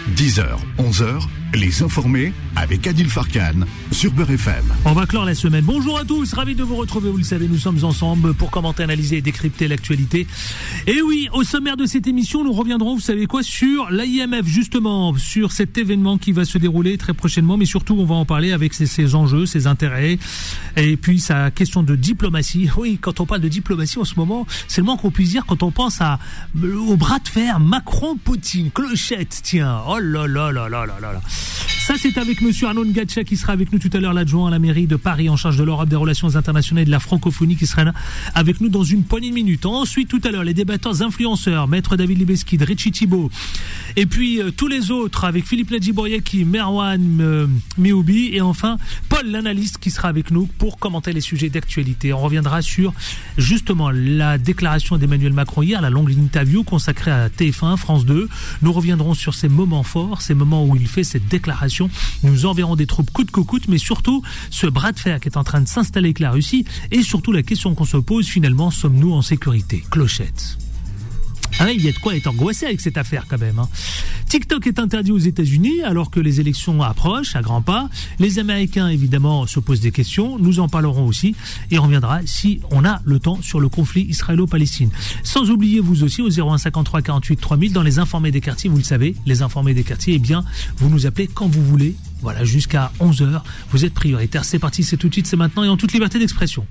10h, 11h, les informés avec Adil Farkan sur Beurre FM. On va clore la semaine. Bonjour à tous, ravi de vous retrouver. Vous le savez, nous sommes ensemble pour commenter, analyser et décrypter l'actualité. Et oui, au sommaire de cette émission, nous reviendrons, vous savez quoi, sur l'AIMF, justement, sur cet événement qui va se dérouler très prochainement. Mais surtout, on va en parler avec ses enjeux, ses intérêts, et puis sa question de diplomatie. Oui, quand on parle de diplomatie en ce moment, c'est le moins qu'on puisse dire quand on pense au bras de fer Macron-Poutine, clochette, tiens. Oh là là là là là là. Ça, c'est avec monsieur Arnaud Ngacha qui sera avec nous tout à l'heure, l'adjoint à la mairie de Paris en charge de l'Europe, des relations internationales et de la francophonie, qui sera là avec nous dans une poignée de minutes. Ensuite, tout à l'heure, les débatteurs influenceurs, Maître David Libeski, Richie Thibault, et puis tous les autres avec Philippe Nadjibouriaki, Merwan Mehoubi, et enfin Paul, l'analyste, qui sera avec nous pour commenter les sujets d'actualité. On reviendra sur justement la déclaration d'Emmanuel Macron hier, la longue interview consacrée à TF1, France 2. Nous reviendrons sur ces moments forts, ces moments où il fait cette déclaration. Nous enverrons des troupes coûte que coûte, mais surtout ce bras de fer qui est en train de s'installer avec la Russie, et surtout la question qu'on se pose finalement, sommes-nous en sécurité? Clochette. Il y a de quoi être angoissé avec cette affaire quand même. TikTok est interdit aux États-Unis alors que les élections approchent à grands pas. Les Américains évidemment se posent des questions. Nous en parlerons aussi et on reviendra si on a le temps sur le conflit israélo-palestine. Sans oublier vous aussi au 01 53 48 3000 dans les informés des quartiers. Vous le savez, les informés des quartiers, eh bien vous nous appelez quand vous voulez. Voilà, jusqu'à 11h. Vous êtes prioritaire. C'est parti, c'est tout de suite, c'est maintenant et en toute liberté d'expression.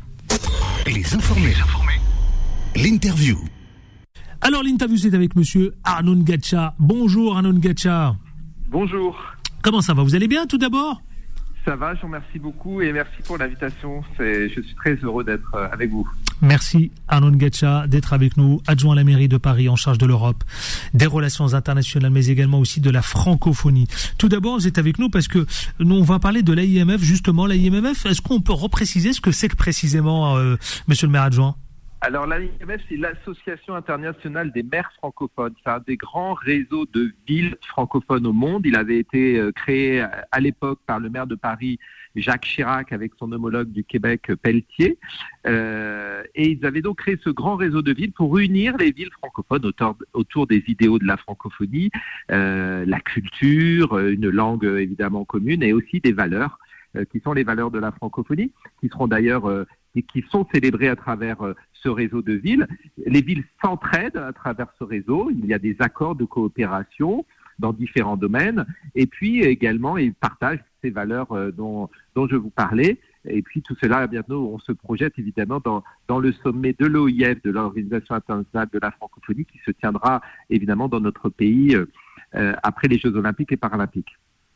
Les informés. L'interview. Alors l'interview, c'est avec monsieur Arnaud Ngacha. Bonjour Arnaud Ngacha. Bonjour. Comment ça va? Vous allez bien tout d'abord? Ça va, je vous remercie beaucoup et merci pour l'invitation. Je suis très heureux d'être avec vous. Merci Arnaud Ngacha d'être avec nous, adjoint à la mairie de Paris en charge de l'Europe, des relations internationales, mais également aussi de la francophonie. Tout d'abord, vous êtes avec nous parce que nous, on va parler de l'AIMF, justement. L'AIMF, est-ce qu'on peut repréciser ce que c'est que précisément, monsieur le maire adjoint? Alors l'AIMF, c'est l'Association internationale des maires francophones. C'est un des grands réseaux de villes francophones au monde. Il avait été créé à l'époque par le maire de Paris, Jacques Chirac, avec son homologue du Québec, Pelletier. Et ils avaient donc créé ce grand réseau de villes pour unir les villes francophones autour des idéaux de la francophonie, la culture, une langue évidemment commune et aussi des valeurs qui sont les valeurs de la francophonie, qui seront d'ailleurs et qui sont célébrées à travers ce réseau de villes. Les villes s'entraident à travers ce réseau. Il y a des accords de coopération dans différents domaines. Et puis également, ils partagent ces valeurs dont je vous parlais. Et puis tout cela, bientôt, on se projette évidemment dans le sommet de l'OIF, de l'Organisation internationale de la francophonie, qui se tiendra évidemment dans notre pays après les Jeux olympiques et paralympiques.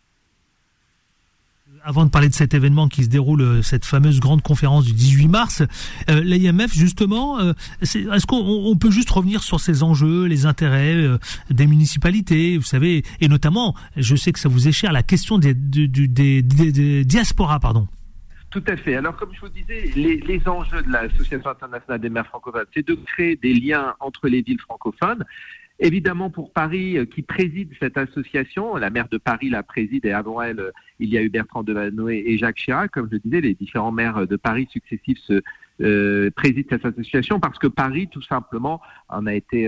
Avant de parler de cet événement qui se déroule, cette fameuse grande conférence du 18 mars, l'AIMF, justement, est-ce qu'on peut juste revenir sur ces enjeux, les intérêts des municipalités, vous savez, et notamment, je sais que ça vous est cher, la question des diasporas, pardon. Tout à fait. Alors, comme je vous disais, les enjeux de l'Association internationale des maires francophones, c'est de créer des liens entre les villes francophones. Évidemment, pour Paris, qui préside cette association, la maire de Paris la préside, et avant elle, il y a eu Bertrand Delanoë et Jacques Chirac. Comme je le disais, les différents maires de Paris successifs président cette association parce que Paris, tout simplement, en a été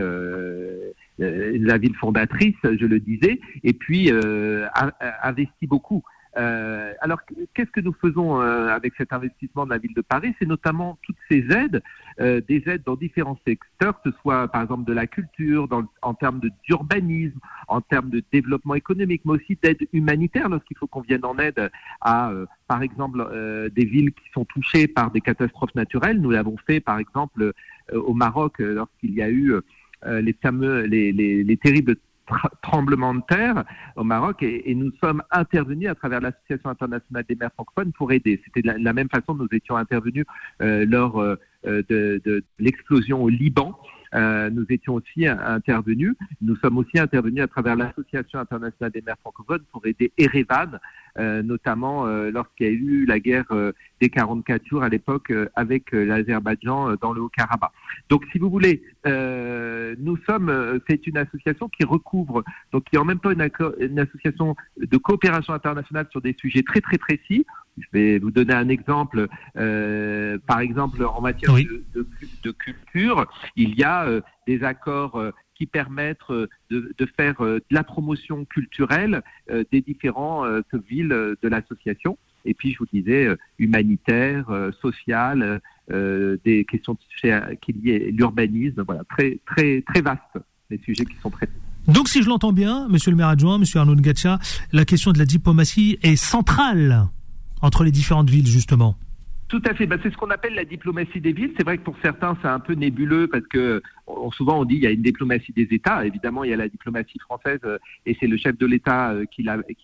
la ville fondatrice, je le disais, et puis investit beaucoup. Alors, qu'est-ce que nous faisons avec cet investissement de la ville de Paris? C'est notamment toutes ces aides, des aides dans différents secteurs, que ce soit par exemple de la culture, en termes d'urbanisme, en termes de développement économique, mais aussi d'aide humanitaire lorsqu'il faut qu'on vienne en aide à, par exemple, des villes qui sont touchées par des catastrophes naturelles. Nous l'avons fait, par exemple, au Maroc, lorsqu'il y a eu les terribles tremblement de terre au Maroc et nous sommes intervenus à travers l'Association internationale des maires francophones pour aider. C'était de la même façon que nous étions intervenus lors de l'explosion au Liban. Nous étions aussi intervenus. Nous sommes aussi intervenus à travers l'Association internationale des maires francophones pour aider Erevan, notamment lorsqu'il y a eu la guerre des 44 jours à l'époque avec l'Azerbaïdjan dans le Haut-Karabakh. Donc, si vous voulez, c'est une association qui recouvre, donc qui est en même temps une association de coopération internationale sur des sujets très très précis. Je vais vous donner un exemple. Par exemple, en matière de culture, il y a des accords qui permettent de faire de la promotion culturelle des différentes villes de l'association. Et puis, je vous disais, humanitaire, social, des questions qui lient l'urbanisme. Voilà, très, très, très vaste, les sujets qui sont traités. Donc, si je l'entends bien, monsieur le maire adjoint, monsieur Arnaud Ngacha, la question de la diplomatie est centrale entre les différentes villes, justement. Tout à fait. C'est ce qu'on appelle la diplomatie des villes. C'est vrai que pour certains, c'est un peu nébuleux parce que souvent on dit il y a une diplomatie des États. Évidemment, il y a la diplomatie française et c'est le chef de l'État qui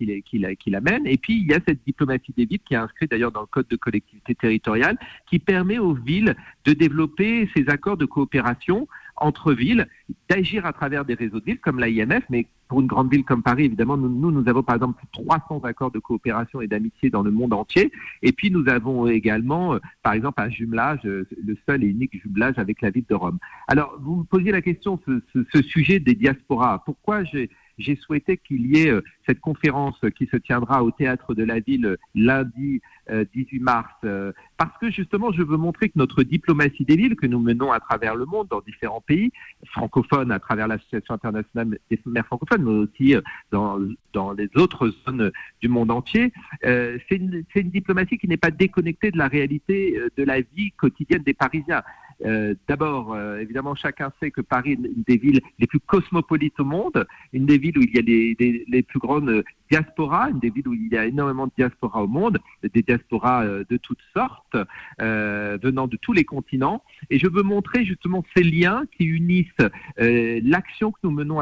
l'amène. Et puis, il y a cette diplomatie des villes qui est inscrite d'ailleurs dans le Code de collectivité territoriale qui permet aux villes de développer ces accords de coopération entre villes, d'agir à travers des réseaux de villes comme l'AIMF, mais pour une grande ville comme Paris, évidemment, nous avons par exemple plus de 300 accords de coopération et d'amitié dans le monde entier. Et puis nous avons également, par exemple, un jumelage, le seul et unique jumelage avec la ville de Rome. Alors, vous me posiez la question, ce sujet des diasporas. Pourquoi j'ai souhaité qu'il y ait cette conférence qui se tiendra au Théâtre de la Ville lundi 18 mars, parce que justement je veux montrer que notre diplomatie des villes que nous menons à travers le monde, dans différents pays francophones, à travers l'Association internationale des maires francophones, mais aussi dans les autres zones du monde entier, c'est une diplomatie qui n'est pas déconnectée de la réalité de la vie quotidienne des Parisiens. D'abord, évidemment, chacun sait que Paris est une des villes les plus cosmopolites au monde, une des villes où il y a les plus grandes diasporas, une des villes où il y a énormément de diasporas au monde, des diasporas de toutes sortes, venant de tous les continents. Et je veux montrer justement ces liens qui unissent l'action que nous menons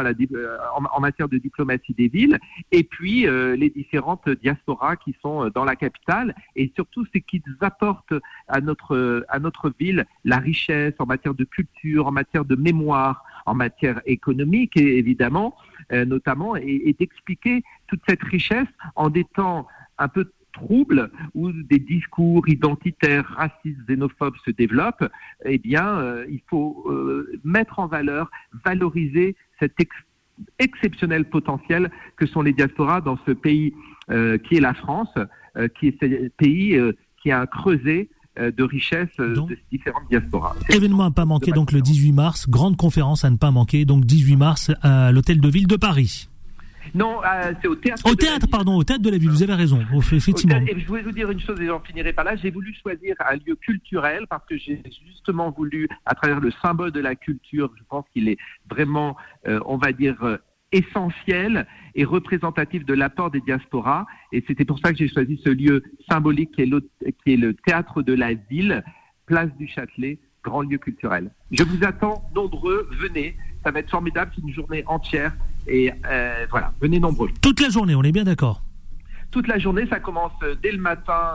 en matière de diplomatie des villes et puis les différentes diasporas qui sont dans la capitale et surtout ce qu'ils apportent à notre ville, la richesse en matière de culture, en matière de mémoire, en matière économique et évidemment, notamment, et d'expliquer toute cette richesse en des temps un peu troubles où des discours identitaires, racistes, xénophobes se développent. Eh bien, il faut mettre en valeur, valoriser cet exceptionnel potentiel que sont les diasporas dans ce pays qui est la France, qui est ce pays qui a un creuset de richesse de différentes diasporas. Événement à ne pas manquer donc le 18 mars, grande conférence à ne pas manquer, donc 18 mars à l'Hôtel de Ville de Paris. Non, c'est au théâtre. Au théâtre de la ville, vous avez raison, effectivement. Et je voulais vous dire une chose et j'en finirai par là. J'ai voulu choisir un lieu culturel parce que j'ai justement voulu, à travers le symbole de la culture, je pense qu'il est vraiment, on va dire, essentiel et représentatif de l'apport des diasporas. Et c'était pour ça que j'ai choisi ce lieu symbolique qui est le théâtre de la ville, place du Châtelet, grand lieu culturel. Je vous attends nombreux, venez, ça va être formidable, c'est une journée entière et voilà, venez nombreux. Toute la journée, on est bien d'accord? Toute la journée, ça commence dès le matin,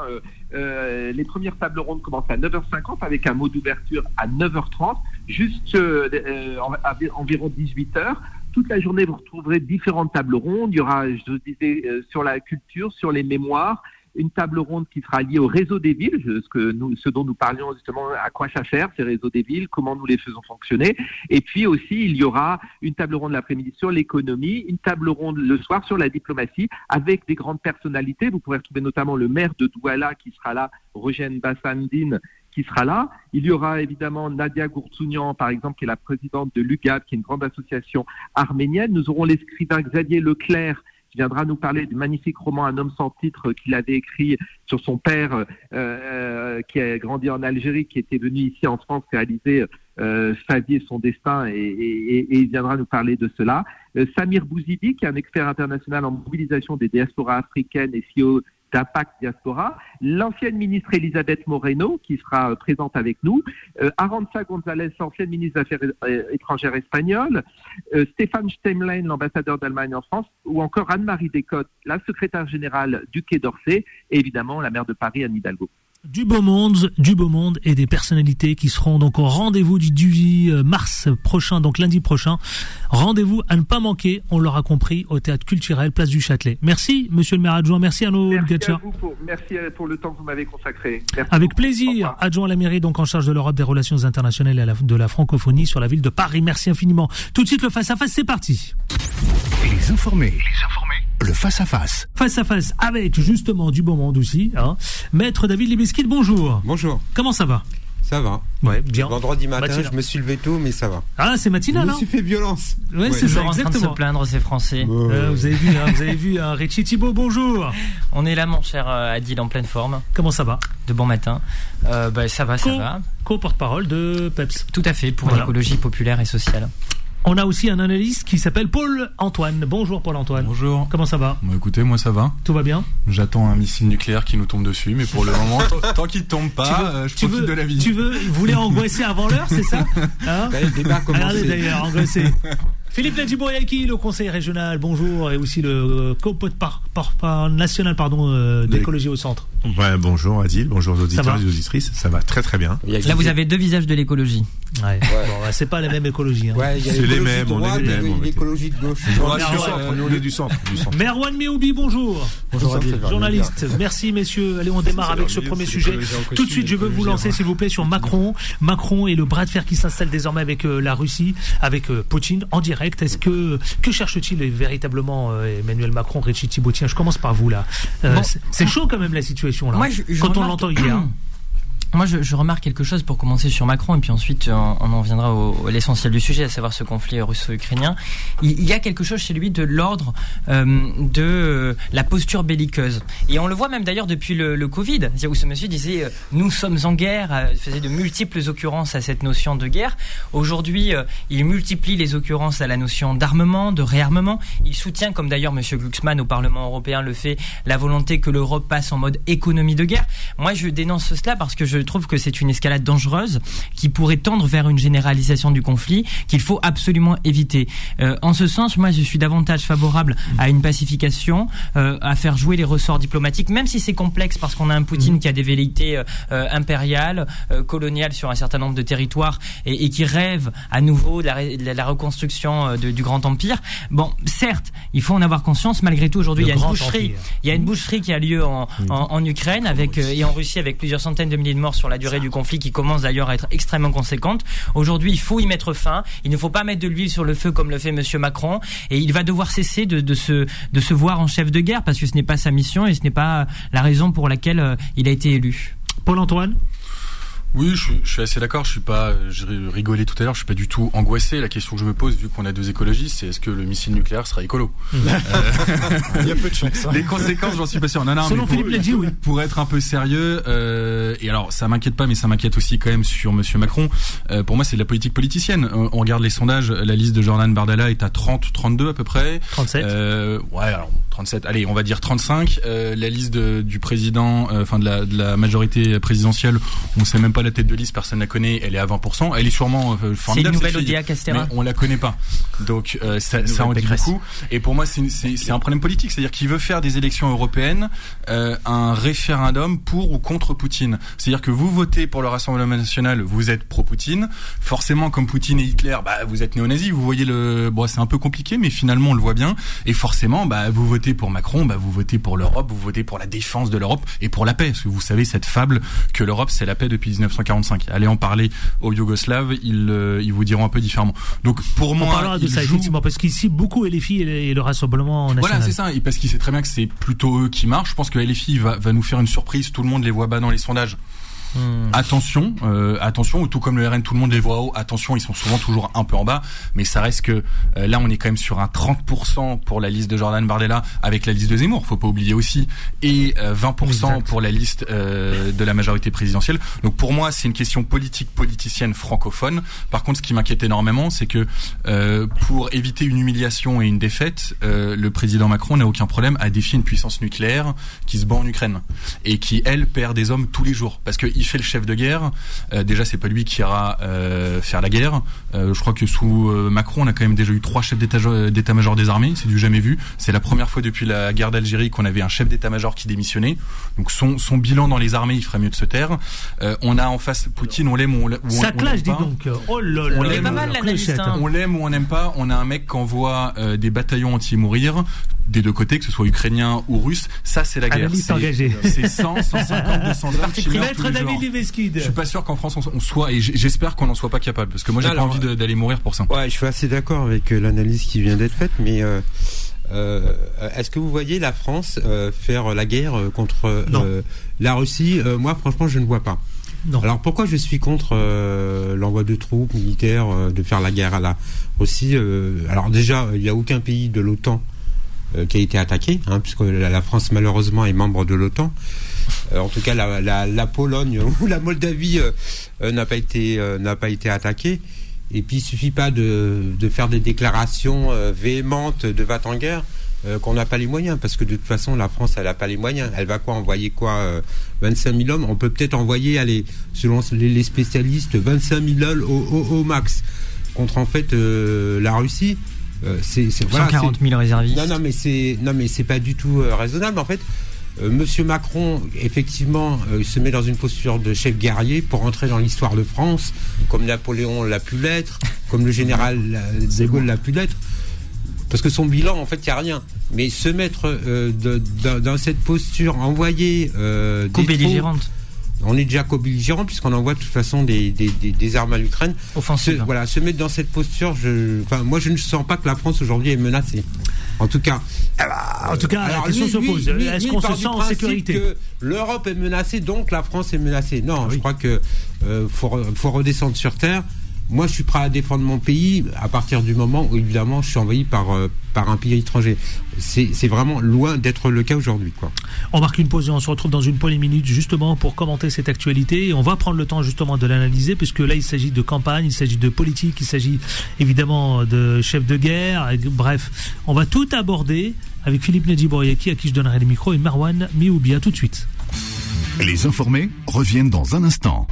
les premières tables rondes commencent à 9h50 avec un mot d'ouverture à 9h30, juste environ 18h. Toute la journée, vous retrouverez différentes tables rondes. Il y aura, je vous disais, sur la culture, sur les mémoires, une table ronde qui sera liée au réseau des villes, ce dont nous parlions justement, à quoi ça sert, ces réseaux des villes, comment nous les faisons fonctionner. Et puis aussi, il y aura une table ronde l'après-midi sur l'économie, une table ronde le soir sur la diplomatie, avec des grandes personnalités. Vous pourrez retrouver notamment le maire de Douala qui sera là, Rojen Bassandine, qui sera là. Il y aura évidemment Nadia Gourtsounian, par exemple, qui est la présidente de l'UGAB, qui est une grande association arménienne. Nous aurons l'écrivain Xavier Leclerc, qui viendra nous parler du magnifique roman Un homme sans titre qu'il avait écrit sur son père qui a grandi en Algérie, qui était venu ici en France réaliser sa vie et son destin et il viendra nous parler de cela. Samir Bouzidi, qui est un expert international en mobilisation des diasporas africaines et CEO d'Impact Diaspora, l'ancienne ministre Elisabeth Moreno, qui sera présente avec nous, Arantxa González, ancienne ministre des Affaires étrangères espagnole, Stéphane Stemlein, l'ambassadeur d'Allemagne en France, ou encore Anne-Marie Descotes, la secrétaire générale du Quai d'Orsay, et évidemment la maire de Paris, Anne Hidalgo. Du beau monde et des personnalités qui seront donc au rendez-vous du 18 mars prochain, donc lundi prochain. Rendez-vous à ne pas manquer, on l'aura compris, au Théâtre Culturel, place du Châtelet. Merci, monsieur le maire adjoint, merci Arnaud Ngacha. Merci pour le temps que vous m'avez consacré. Merci Avec beaucoup. plaisir, adjoint à la mairie, donc en charge de l'Europe, des relations internationales et de la francophonie sur la ville de Paris. Merci infiniment. Tout de suite, le face-à-face, c'est parti. Les informés. Le face-à-face. Face-à-face avec justement du beau monde aussi. Maître David Libeskind, bonjour. Bonjour. Comment ça va? Ça va. Ouais, bien. Vendredi matin, Matinal. je me suis levé tôt, mais ça va. Ah, c'est matinal, Je me hein. suis fait violence. Ouais, c'est ça, Toujours en train de se exactement. plaindre, ces Français. Vous avez vu, Richie Thibault, bonjour. On est là, mon cher Adil, en pleine forme. Comment ça va? De bon matin. Ça va. Co-porte-parole de PEPS. Tout à fait, pour l'écologie populaire et sociale. On a aussi un analyste qui s'appelle Paul-Antoine. Bonjour Paul-Antoine. Bonjour. Comment ça va? Bon, écoutez, moi ça va. Tout va bien? J'attends un missile nucléaire qui nous tombe dessus, mais pour le moment, tant qu'il ne tombe pas, je profite de la vie. Vous voulez angoisser avant l'heure, c'est ça, hein? Le débat a commencé. Regardez d'ailleurs, angoissé. Philippe Ladjibouriaki, le conseiller régional, bonjour, et aussi le national d'écologie au centre. Ouais, bonjour Adil, bonjour aux auditeurs et aux auditrices, ça va très très bien. Là, vous avez deux visages de l'écologie. Ouais. Bon, c'est pas la même écologie. Hein. Ouais, C'est les mêmes, on est les mêmes. L'écologie de gauche. Nous on est du centre. Merwan Meoubi, bonjour. Bonjour Adil. Journaliste, merci messieurs. Allez, on démarre avec ce premier sujet. Tout de suite, je veux vous lancer, s'il vous plaît, sur Macron. Macron et le bras de fer qui s'installe désormais avec la Russie, avec Poutine en direct. Que cherche-t-il véritablement Emmanuel Macron, Richie Thibault? Tiens, je commence par vous là. C'est chaud quand même la situation là. Moi, quand on l'entend hier. Moi, je remarque quelque chose pour commencer sur Macron, et puis ensuite on en viendra à l'essentiel du sujet, à savoir ce conflit russo-ukrainien. Il y a quelque chose chez lui de l'ordre de la posture belliqueuse. Et on le voit même d'ailleurs depuis le Covid, où ce monsieur disait « nous sommes en guerre », faisait de multiples occurrences à cette notion de guerre. Aujourd'hui, il multiplie les occurrences à la notion d'armement, de réarmement. Il soutient, comme d'ailleurs monsieur Glucksmann au Parlement européen le fait, la volonté que l'Europe passe en mode économie de guerre. Moi, je dénonce cela parce que je trouve que c'est une escalade dangereuse qui pourrait tendre vers une généralisation du conflit qu'il faut absolument éviter. En ce sens, moi, je suis davantage favorable à une pacification, à faire jouer les ressorts diplomatiques, même si c'est complexe parce qu'on a un Poutine qui a des velléités impériales, coloniales sur un certain nombre de territoires et qui rêve à nouveau de la reconstruction du Grand Empire. Bon, certes, il faut en avoir conscience. Malgré tout, aujourd'hui, il y a une boucherie qui a lieu en Ukraine et en Russie avec plusieurs centaines de milliers de morts sur la durée du conflit qui commence d'ailleurs à être extrêmement conséquente. Aujourd'hui, il faut y mettre fin. Il ne faut pas mettre de l'huile sur le feu comme le fait monsieur Macron, et il va devoir cesser de se voir en chef de guerre parce que ce n'est pas sa mission et ce n'est pas la raison pour laquelle il a été élu. Paul-Antoine? Oui, je suis assez d'accord. Je rigolais tout à l'heure. Je suis pas du tout angoissé. La question que je me pose, vu qu'on a deux écologistes, c'est est-ce que le missile nucléaire sera écolo? Il y a peu de chance. Les conséquences, j'en suis pas sûr. Non, selon Philippe Ledji, oui. Pour être un peu sérieux, et alors ça m'inquiète pas, mais ça m'inquiète aussi quand même sur monsieur Macron. Pour moi, c'est de la politique politicienne. On regarde les sondages. La liste de Jordan Bardella est à 32 à peu près. 37. Ouais, alors 37. Allez, on va dire 35. La liste du président, de la majorité présidentielle, on sait même pas la tête de liste, personne la connaît, elle est à 20%. Elle est sûrement formidable. C'est une nouvelle Odea Castéra. Mais on la connaît pas. Donc ça en dit beaucoup. Et pour moi, c'est un problème politique, c'est-à-dire qu'il veut faire des élections européennes un référendum pour ou contre Poutine. C'est-à-dire que vous votez pour le Rassemblement national, vous êtes pro-Poutine. Forcément, comme Poutine et Hitler, vous êtes néo-nazi. Vous voyez c'est un peu compliqué, mais finalement on le voit bien. Et forcément, vous votez pour Macron, vous votez pour l'Europe, vous votez pour la défense de l'Europe et pour la paix. Parce que vous savez cette fable que l'Europe c'est la paix depuis 1945. Allez en parler aux Yougoslaves, ils vous diront un peu différemment. Donc pour moi, on parlera de ça effectivement, parce qu'ici beaucoup LFI et le Rassemblement national. Voilà, c'est ça. Et parce qu'il sait très bien que c'est plutôt eux qui marchent. Je pense que LFI va nous faire une surprise. Tout le monde les voit bas dans les sondages. Attention, ou tout comme le RN, tout le monde les voit haut. Attention, ils sont souvent toujours un peu en bas, mais ça reste que là, on est quand même sur un 30% pour la liste de Jordan Bardella avec la liste de Zemmour, faut pas oublier aussi, et 20% exact. Pour la liste de la majorité présidentielle. Donc pour moi, c'est une question politicienne francophone. Par contre, ce qui m'inquiète énormément, c'est que pour éviter une humiliation et une défaite, le président Macron n'a aucun problème à défier une puissance nucléaire qui se bat en Ukraine et qui, elle, perd des hommes tous les jours, parce que il fait le chef de guerre. Déjà, c'est pas lui qui ira faire la guerre. Je crois que sous Macron, on a quand même déjà eu 3 chefs d'état-major des armées. C'est du jamais vu. C'est la première fois depuis la guerre d'Algérie qu'on avait un chef d'état-major qui démissionnait. Donc son bilan dans les armées, il ferait mieux de se taire. On a en face Poutine, on l'aime ou on ça clash, dis donc. Oh là là. On l'aime pas mal l'analyste. On l'aime ou on n'aime pas. On a un mec qui envoie des bataillons anti-mourir des deux côtés, que ce soit ukrainien ou russe. Ça, c'est la guerre. C'est 100, 150, 200 hommes qui meurent tous les jours. Je suis pas sûr qu'en France on soit, et j'espère qu'on n'en soit pas capable, parce que moi j'ai pas envie d'aller mourir pour ça. Ouais, je suis assez d'accord avec l'analyse qui vient d'être faite, mais est-ce que vous voyez la France faire la guerre contre la Russie? Moi, franchement, je ne vois pas. Non. Alors pourquoi je suis contre l'envoi de troupes militaires, de faire la guerre à la Russie alors déjà, il n'y a aucun pays de l'OTAN qui a été attaqué, puisque la France malheureusement est membre de l'OTAN. En tout cas, la Pologne ou la Moldavie n'a pas été attaquée. Et puis il suffit pas de faire des déclarations véhémentes de va-t-en-guerre qu'on n'a pas les moyens, parce que de toute façon la France elle n'a pas les moyens. Elle va envoyer 25 000 hommes. On peut peut-être envoyer, selon les spécialistes, 25 000 hommes au max contre en fait la Russie. C'est 140 000 réservistes. Non mais c'est pas du tout raisonnable en fait. Monsieur Macron, effectivement, se met dans une posture de chef guerrier pour entrer dans l'histoire de France, comme Napoléon l'a pu l'être, comme le général de Gaulle l'a pu l'être. Parce que son bilan, en fait, il n'y a rien. Mais se mettre dans cette posture, envoyer co-belligérante. On est déjà co-belligérant puisqu'on envoie de toute façon des armes à l'Ukraine. Offensive. Se mettre dans cette posture, moi je ne sens pas que la France aujourd'hui est menacée. En tout cas, la question se pose. Est-ce qu'on se sent en sécurité? Que l'Europe est menacée, donc la France est menacée. Non, je crois que faut redescendre sur terre. Moi, je suis prêt à défendre mon pays à partir du moment où, évidemment, je suis envahi par un pays étranger. C'est vraiment loin d'être le cas aujourd'hui, quoi. On marque une pause et on se retrouve dans une poignée de minutes, justement, pour commenter cette actualité. Et on va prendre le temps, justement, de l'analyser, puisque là, il s'agit de campagne, il s'agit de politique, il s'agit, évidemment, de chefs de guerre. Bref, on va tout aborder avec Philippe Nedjibouriaki, à qui je donnerai le micro, et Marwan Mioubi. À tout de suite. Les informés reviennent dans un instant.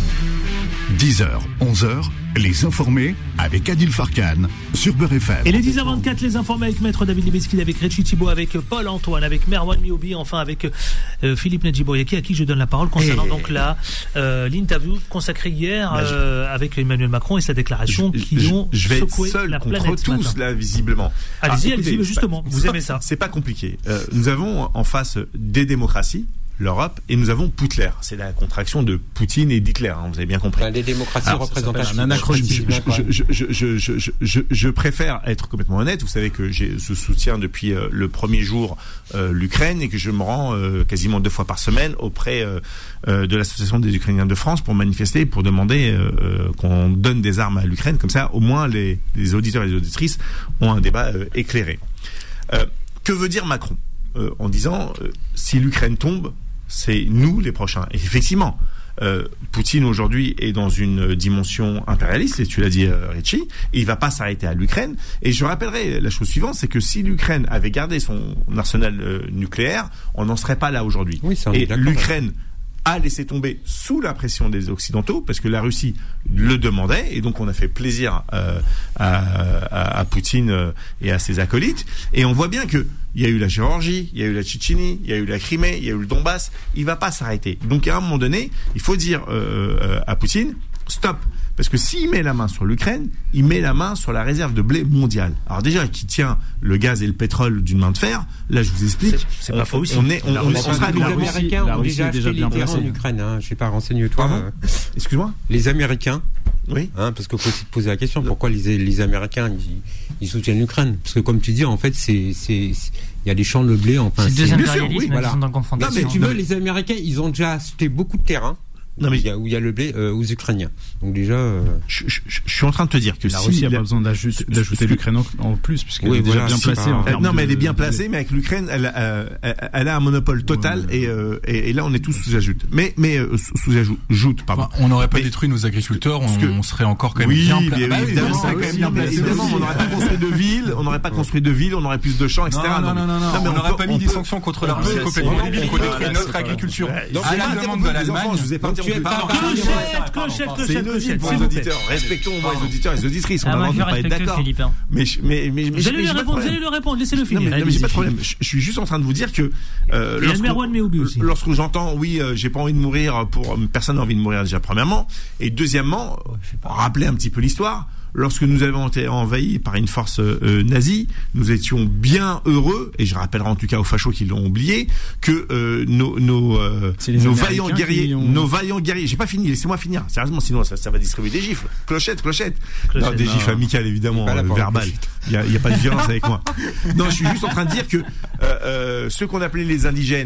10h, 11h, les informés avec Adil Farkan sur Beurre FM. Et les 10h24, les informés avec Maître David Lebesky, avec Richie Thibault, avec Paul Antoine, avec Merwan Mioubi, enfin avec Philippe Nedjibouriaki, à qui je donne la parole concernant donc l'interview consacrée hier avec Emmanuel Macron et sa déclaration qui ont je vais secoué être seul la contre planète tous là visiblement. Allez-y, justement, vous aimez ça. C'est pas compliqué. Nous avons en face des démocraties, l'Europe, et nous avons Putler. C'est la contraction de Poutine et d'Hitler, vous avez bien compris. Les démocraties représentatives. Un anachronisme. Je préfère être complètement honnête. Vous savez que je soutiens depuis le premier jour l'Ukraine et que je me rends quasiment 2 fois par semaine auprès de l'Association des Ukrainiens de France pour manifester, pour demander qu'on donne des armes à l'Ukraine. Comme ça, au moins, les auditeurs et les auditrices ont un débat éclairé. Que veut dire Macron en disant si l'Ukraine tombe, c'est nous les prochains. Et effectivement, Poutine aujourd'hui est dans une dimension impérialiste, et tu l'as dit Richie, et il va pas s'arrêter à l'Ukraine. Et je rappellerai la chose suivante, c'est que si l'Ukraine avait gardé son arsenal nucléaire, on n'en serait pas là aujourd'hui. Oui, et l'Ukraine a laissé tomber sous la pression des Occidentaux, parce que la Russie le demandait, et donc on a fait plaisir à Poutine et à ses acolytes. Et on voit bien que il y a eu la Géorgie, il y a eu la Tchétchénie, il y a eu la Crimée, il y a eu le Donbass. Il va pas s'arrêter. Donc à un moment donné, il faut dire à Poutine, stop. Parce que s'il met la main sur l'Ukraine, il met la main sur la réserve de blé mondiale. Alors déjà, qui tient le gaz et le pétrole d'une main de fer, là je vous explique. C'est pas faux aussi. Les Américains ont déjà acheté les terrains en Ukraine. Je sais pas, renseigne-toi. Excuse-moi. Les Américains. Oui. Parce qu'il faut aussi te poser la question, pourquoi les Américains ils soutiennent l'Ukraine? Parce que comme tu dis, en fait, il y a des champs de blé. Enfin, c'est deux impérialismes qui sont en confrontation. Non, mais tu veux, les Américains, ils ont déjà acheté beaucoup de terrains. Où il y a le blé aux Ukrainiens. Donc déjà, je suis en train de te dire que la Russie n'a pas besoin d'ajouter l'Ukraine en plus, puisqu'elle est déjà bien placée. Non, mais elle est bien placée, mais avec l'Ukraine, elle a un monopole total, et là on est tous sous-ajoute. Mais sous-ajoute, pardon. On n'aurait pas détruit nos agriculteurs, on serait encore quand même bien placé. Évidemment, on n'aurait pas construit de villes, on aurait plus de champs, etc. Non, mais on n'aurait pas mis des sanctions contre la Russie complètement débiles qu'on détruit notre agriculture. À la demande de l'Allemagne, je vous ai pas Clochette, c'est une logique pour les auditeurs. Respectons au moins les auditeurs et les auditrices. On va pas être d'accord. Mais vous allez le répondre, laissez-le finir. Non, mais j'ai pas de problème. Je suis juste en train de vous dire que lorsque j'entends j'ai pas envie de mourir personne n'a envie de mourir déjà premièrement, et deuxièmement, rappeler un petit peu l'histoire. Lorsque nous avons été envahis par une force nazie, nous étions bien heureux, et je rappellerai en tout cas aux fachos qui l'ont oublié, que nos vaillants guerriers, j'ai pas fini, laissez-moi finir, sérieusement, sinon ça va distribuer des gifles. Clochette. Non, des gifles amicales évidemment, verbales. Il y a pas de violence avec moi. Non, je suis juste en train de dire que ceux qu'on appelait les indigènes, qui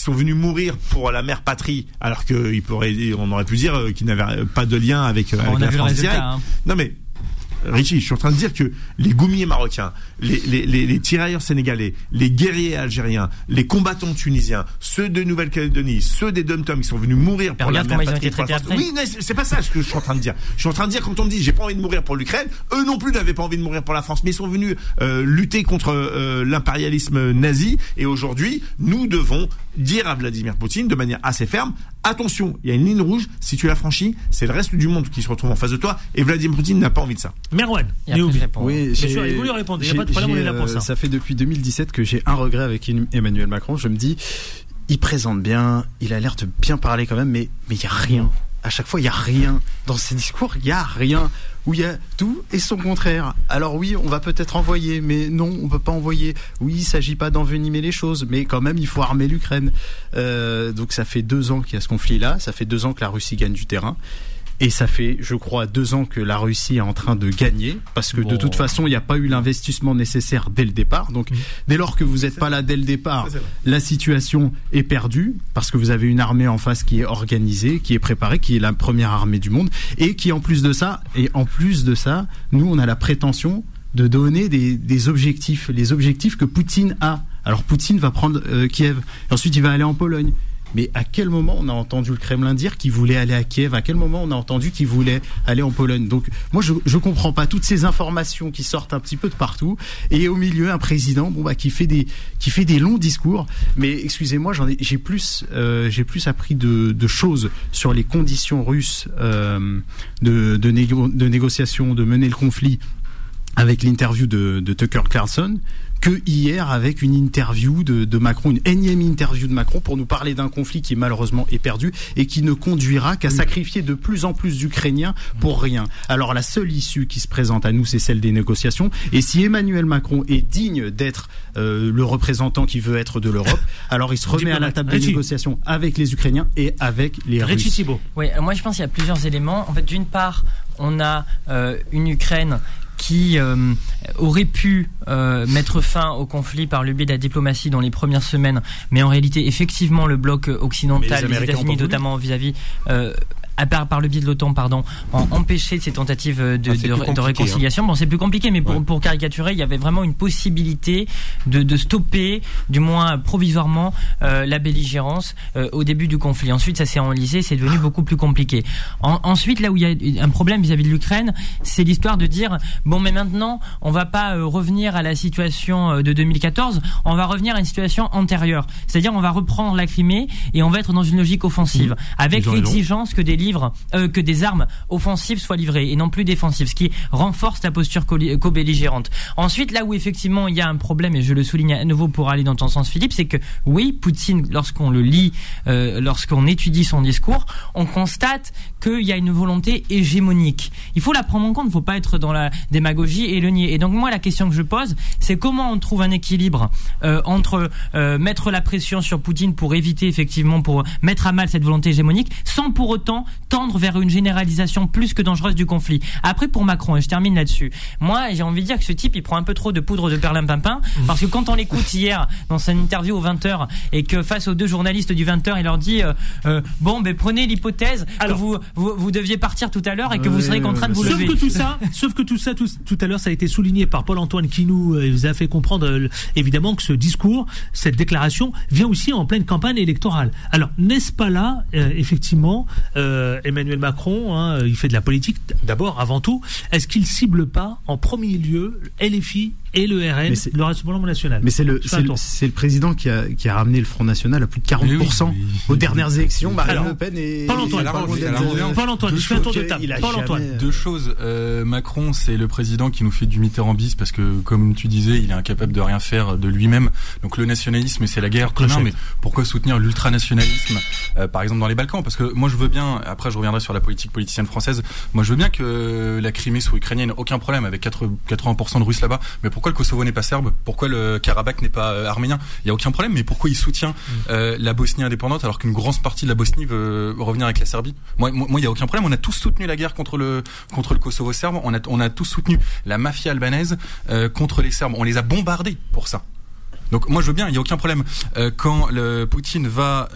sont venus mourir pour la mère patrie, alors on aurait pu dire qu'ils n'avaient pas de lien avec la France directe. Non mais Richie, je suis en train de dire que les goumiers marocains, les tirailleurs sénégalais, les guerriers algériens, les combattants tunisiens, ceux de Nouvelle-Calédonie, ceux des Dom-Tom qui sont venus mourir pour la mère patrie. Oui, mais c'est pas ça ce que je suis en train de dire. Je suis en train de dire, quand on me dit j'ai pas envie de mourir pour l'Ukraine, eux non plus n'avaient pas envie de mourir pour la France, mais ils sont venus lutter contre l'impérialisme nazi. Et aujourd'hui, nous devons dire à Vladimir Poutine de manière assez ferme: attention, il y a une ligne rouge, si tu la franchis, c'est le reste du monde qui se retrouve en face de toi, et Vladimir Poutine n'a pas envie de ça. Merwan, oui, il voulait répondre, il n'y a pas de problème, on est là pour ça. Ça fait depuis 2017 que j'ai un regret avec Emmanuel Macron. Je me dis, il présente bien, il a l'air de bien parler quand même, mais il n'y a rien. À chaque fois, il n'y a rien. Dans ses discours, il n'y a rien. Où il y a tout et son contraire. Alors oui, on va peut-être envoyer, mais non, on ne peut pas envoyer. Oui, il ne s'agit pas d'envenimer les choses, mais quand même, il faut armer l'Ukraine. Donc ça fait 2 ans qu'il y a ce conflit-là. Ça fait 2 ans que la Russie gagne du terrain. Et ça fait, je crois, 2 ans que la Russie est en train de gagner, parce que de toute façon, il n'y a pas eu l'investissement nécessaire dès le départ. Donc, dès lors que vous n'êtes pas là dès le départ, la situation est perdue, parce que vous avez une armée en face qui est organisée, qui est préparée, qui est la première armée du monde, et qui, en plus de ça, nous, on a la prétention de donner des objectifs, les objectifs que Poutine a. Alors, Poutine va prendre Kiev, et ensuite il va aller en Pologne. Mais à quel moment on a entendu le Kremlin dire qu'il voulait aller à Kiev? À quel moment on a entendu qu'il voulait aller en Pologne? Donc moi je comprends pas toutes ces informations qui sortent un petit peu de partout, et au milieu un président qui fait des longs discours. Mais excusez-moi, j'ai plus appris de choses sur les conditions russes de négociation, de mener le conflit, avec l'interview de Tucker Carlson, que hier avec une interview de Macron, une énième interview de Macron pour nous parler d'un conflit qui malheureusement est perdu et qui ne conduira qu'à sacrifier de plus en plus d'Ukrainiens pour rien. Alors la seule issue qui se présente à nous, c'est celle des négociations. Et si Emmanuel Macron est digne d'être le représentant qui veut être de l'Europe, alors il se remet à la table des négociations avec les Ukrainiens et avec les Russes. Oui, moi je pense qu'il y a plusieurs éléments. En fait, d'une part, on a une Ukraine qui aurait pu mettre fin au conflit par le biais de la diplomatie dans les premières semaines, mais en réalité, effectivement, le bloc occidental, les États-Unis notamment vis-à-vis par le biais de l'OTAN, ont empêché ces tentatives de réconciliation. Bon, c'est plus compliqué, mais pour caricaturer, il y avait vraiment une possibilité de stopper, du moins provisoirement, la belligérance au début du conflit. Ensuite, ça s'est enlisé, c'est devenu beaucoup plus compliqué. Ensuite, là où il y a un problème vis-à-vis de l'Ukraine, c'est l'histoire de dire, bon, mais maintenant, on va pas revenir à la situation de 2014, on va revenir à une situation antérieure. C'est-à-dire, on va reprendre la Crimée et on va être dans une logique offensive, avec l'exigence que que des armes offensives soient livrées et non plus défensives, ce qui renforce la posture co-belligérante. Ensuite, là où effectivement il y a un problème, et je le souligne à nouveau pour aller dans ton sens, Philippe, c'est que oui, Poutine, lorsqu'on le lit, lorsqu'on étudie son discours, on constate qu'il y a une volonté hégémonique. Il faut la prendre en compte, il ne faut pas être dans la démagogie et le nier. Et donc moi, la question que je pose, c'est comment on trouve un équilibre entre mettre la pression sur Poutine pour éviter effectivement, pour mettre à mal cette volonté hégémonique, sans pour autant tendre vers une généralisation plus que dangereuse du conflit. Après, pour Macron, et je termine là-dessus, moi j'ai envie de dire que ce type il prend un peu trop de poudre de perlimpinpin, parce que quand on l'écoute hier dans son interview au 20h et que face aux 2 journalistes du 20h il leur dit bon ben prenez l'hypothèse que vous deviez partir tout à l'heure et que vous serez contraint de vous lever. Sauf que tout ça tout à l'heure ça a été souligné par Paul-Antoine qui nous a fait comprendre évidemment que ce discours, cette déclaration vient aussi en pleine campagne électorale. Alors n'est-ce pas là effectivement Emmanuel Macron, il fait de la politique d'abord, avant tout. Est-ce qu'il cible pas en premier lieu LFI et le RN, le Rassemblement National? Mais c'est le président qui a ramené le Front National à plus de 40% aux dernières élections. Marine Le Pen et Paul-Antoine, je fais un tour de table. Paul-Antoine. 2 choses. Macron, c'est le président qui nous fait du Mitterrand bis parce que, comme tu disais, il est incapable de rien faire de lui-même. Donc le nationalisme, c'est la guerre. Très bien, mais pourquoi soutenir l'ultranationalisme, par exemple dans les Balkans? Parce que moi, je veux bien. Après, je reviendrai sur la politique politicienne française. Moi, je veux bien que la Crimée soit ukrainienne, aucun problème, avec 80% de Russes là-bas. Mais pourquoi le Kosovo n'est pas serbe? Pourquoi le Karabakh n'est pas arménien? Il y a aucun problème. Mais pourquoi il soutient la Bosnie indépendante alors qu'une grosse partie de la Bosnie veut revenir avec la Serbie? Moi, il y a aucun problème. On a tous soutenu la guerre contre le Kosovo serbe. On a tous soutenu la mafia albanaise contre les Serbes. On les a bombardés pour ça. Donc moi je veux bien, il y a aucun problème. Quand Poutine va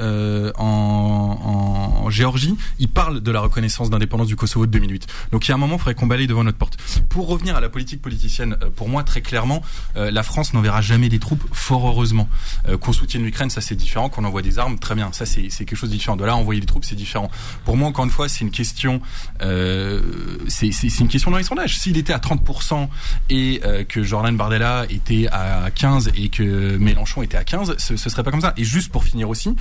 en Géorgie, il parle de la reconnaissance d'indépendance du Kosovo de 2008. Donc il y a un moment, il faudrait qu'on balaye devant notre porte. Pour revenir à la politique politicienne, pour moi très clairement, la France n'enverra jamais des troupes, fort heureusement. Qu'on soutienne l'Ukraine, ça c'est différent. Qu'on envoie des armes, très bien. Ça c'est quelque chose de différent. De là envoyer des troupes, c'est différent. Pour moi, encore une fois, c'est une question. C'est une question dans les sondages. S'il était à 30% et que Jordan Bardella était à 15 et que Mélenchon était à 15, ce serait pas comme ça. Et juste pour finir aussi,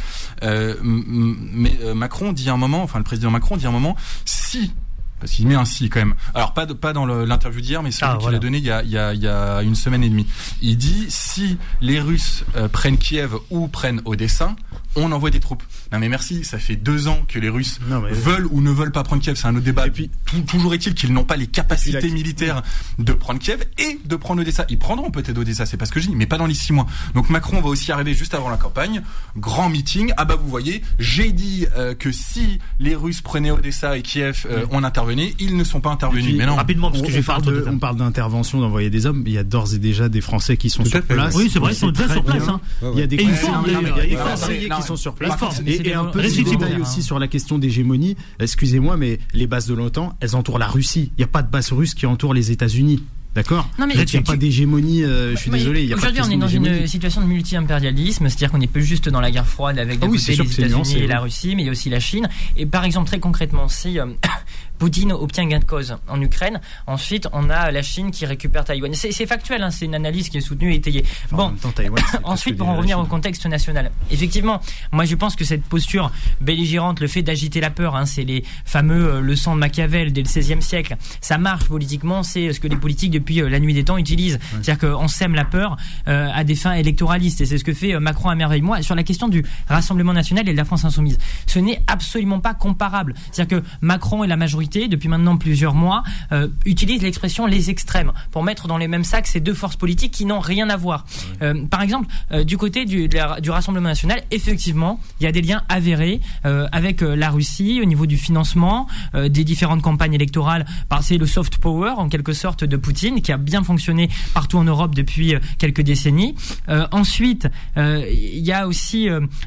Macron dit à un moment, enfin le président Macron dit à un moment, si, parce qu'il met un si quand même. Alors pas dans l'interview d'hier, mais celui qu'il a donné il y a une semaine et demie. Il dit si les Russes prennent Kiev ou prennent Odessa, on envoie des troupes. Non mais merci, ça fait 2 ans que les Russes veulent ou ne veulent pas prendre Kiev, c'est un autre débat. Et puis toujours est-il qu'ils n'ont pas les capacités militaires de prendre Kiev et de prendre Odessa. Ils prendront peut-être Odessa, c'est pas ce que je dis, mais pas dans les 6 mois. Donc Macron va aussi arriver juste avant la campagne, grand meeting. Ah bah vous voyez, j'ai dit que si les Russes prenaient Odessa et Kiev, on intervenait. Ils ne sont pas intervenus. Puis, mais non. Rapidement, parce que on parle d'intervention, d'envoyer des hommes. Il y a d'ores et déjà des Français qui sont sur place. Oui, c'est vrai, ils sont déjà sur place. Il y a des conseillers qui sont sur place. Et un peu de détail aussi sur la question d'hégémonie. Excusez-moi, mais les bases de l'OTAN, elles entourent la Russie. Il n'y a pas de base russe qui entoure les États-Unis. D'accord. Non mais il n'y a pas d'hégémonie. Je suis désolé. Aujourd'hui, on est dans une situation de multi-impérialisme, c'est-à-dire qu'on n'est pas juste dans la guerre froide avec d'un côté les États-Unis et la Russie, mais il y a aussi la Chine. Et par exemple, très concrètement, si Poutine obtient gain de cause en Ukraine, ensuite on a la Chine qui récupère Taïwan. C'est factuel, hein, c'est une analyse qui est soutenue et étayée. Bon, ensuite pour en revenir au contexte national, effectivement, moi je pense que cette posture belligérante, le fait d'agiter la peur, hein, c'est les fameux leçons de Machiavel dès le XVIe siècle, ça marche politiquement, c'est ce que les politiques depuis la nuit des temps utilisent, c'est-à-dire qu'on sème la peur à des fins électoralistes, et c'est ce que fait Macron à merveille. Moi, sur la question du Rassemblement national et de la France insoumise, ce n'est absolument pas comparable, c'est-à-dire que Macron et la majorité depuis maintenant plusieurs mois, utilisent l'expression les extrêmes pour mettre dans les mêmes sacs ces deux forces politiques qui n'ont rien à voir. Par exemple, du côté du Rassemblement national, effectivement, il y a des liens avérés avec la Russie au niveau du financement des différentes campagnes électorales. C'est le soft power, en quelque sorte, de Poutine, qui a bien fonctionné partout en Europe depuis quelques décennies. Ensuite, il y a aussi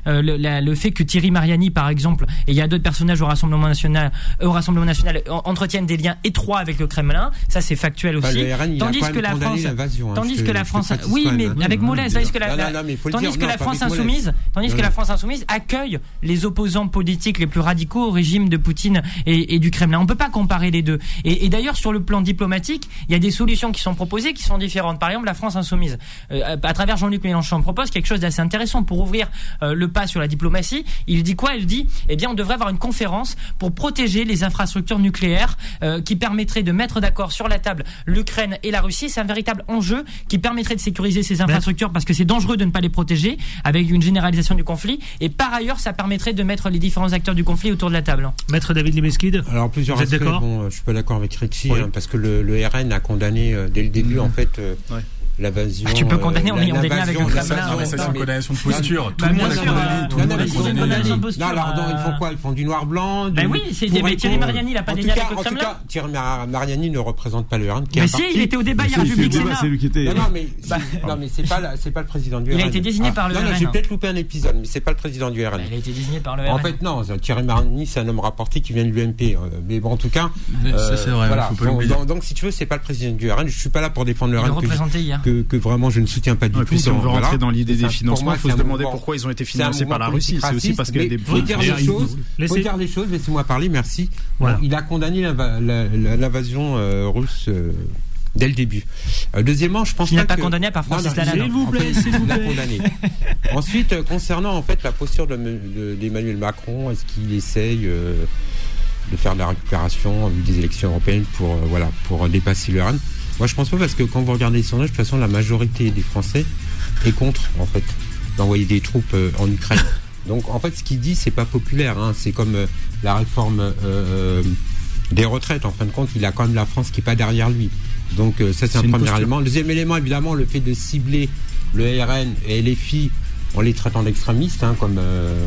le fait que Thierry Mariani, par exemple, et il y a d'autres personnages au Rassemblement national entretiennent des liens étroits avec le Kremlin. Ça, c'est factuel aussi. Tandis que la France, oui, mais avec mollesse. Tandis que la France insoumise accueille les opposants politiques les plus radicaux au régime de Poutine et du Kremlin. On peut pas comparer les deux. Et d'ailleurs, sur le plan diplomatique, il y a des solutions qui sont proposées qui sont différentes. Par exemple, la France insoumise, à travers Jean-Luc Mélenchon, propose quelque chose d'assez intéressant pour ouvrir le pas sur la diplomatie. Il dit quoi ? Il dit, on devrait avoir une conférence pour protéger les infrastructures nucléaires qui permettrait de mettre d'accord sur la table l'Ukraine et la Russie. C'est un véritable enjeu qui permettrait de sécuriser ces infrastructures parce que c'est dangereux de ne pas les protéger avec une généralisation du conflit, et par ailleurs ça permettrait de mettre les différents acteurs du conflit autour de la table. Maître David Limeskid, alors plusieurs aspects. Je suis pas d'accord avec Rixi, parce que le RN a condamné dès le début l'invasion. Tu peux condamner en ayant des liens avec le Kremlin. C'est une condamnation de posture. Tout le monde a condamné. Non, alors ils font quoi ? Ils font du noir-blanc. Ben oui, Thierry Mariani, il n'a pas des liens avec le Kremlin. En tout cas, Thierry Mariani ne représente pas le RN. Mais si, il était au débat hier à Public Sénat. C'est lui qui était. Non, mais c'est pas le président du RN. Il a été désigné par le RN. Non, j'ai peut-être loupé un épisode, mais c'est pas le président du RN. Il a été désigné par le RN. En fait, non, Thierry Mariani, c'est un homme rapporté qui vient de l'UMP. Mais bon, en tout cas. Ça, c'est vrai. Donc, si tu veux, c'est pas le président du RN. Je suis pas là pour défendre le RN. Que vraiment je ne soutiens pas du tout. Si on veut rentrer dans l'idée des financements, il faut se demander pourquoi ils ont été financés par la Russie. C'est aussi parce qu'il y a des... Faut dire les choses, laissez-moi parler, merci. Voilà. Il a condamné l'invasion russe dès le début. Deuxièmement, je pense qu'il n'a pas condamné par Francis Lalanne. S'il vous plaît. Il l'a condamné. Ensuite, concernant en fait la posture d'Emmanuel Macron, est-ce qu'il essaye de faire de la récupération des élections européennes pour dépasser le RN? Moi, je pense pas, parce que quand vous regardez les sondages, de toute façon, la majorité des Français est contre, en fait, d'envoyer des troupes en Ukraine. Donc, en fait, ce qu'il dit, c'est pas populaire. C'est comme la réforme des retraites. En fin de compte, il a quand même la France qui est pas derrière lui. Donc, ça, c'est un premier élément. Le deuxième élément, évidemment, le fait de cibler le RN et LFI en les traitant d'extrémistes, comme